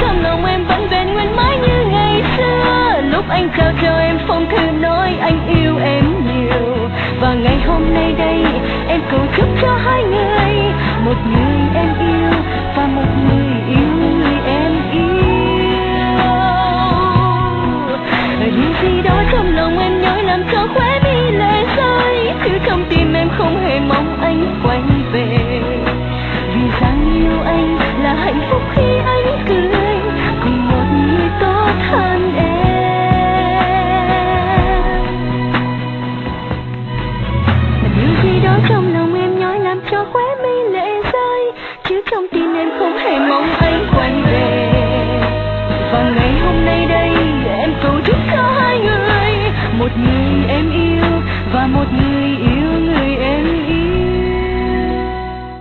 trong lòng em vẫn vẹn nguyên mãi như ngày xưa. Lúc anh trao cho em phong thư nói anh yêu em nhiều, và ngày hôm nay đây em cầu chúc cho hai người, một người em yêu và một người yêu người em yêu. Điều gì đó trong lòng em nhói làm cho khóe mi lệ rơi, chứ trong tim em không hề mong anh quay về. Vì rằng yêu anh là hạnh phúc khi anh cười cùng một người tốt hơn em. Điều gì đó trong lòng em nhói làm cho khóe mi lệ rơi, chứ trong tim